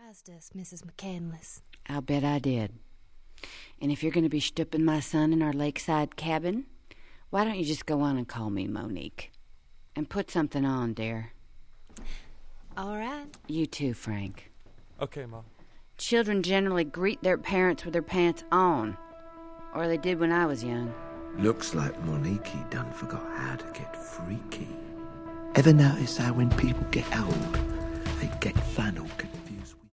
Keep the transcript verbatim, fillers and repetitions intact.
surprised us, Missus McCandless. I'll bet I did. And if you're going to be stooping my son in our lakeside cabin, why don't you just go on and call me Monique? And put something on, dear. All right. You too, Frank. Okay, Ma. Children generally greet their parents with their pants on. Or they did when I was young. Looks like Monique done forgot how to get freaky. Ever notice how when people get old, they get fun or confused?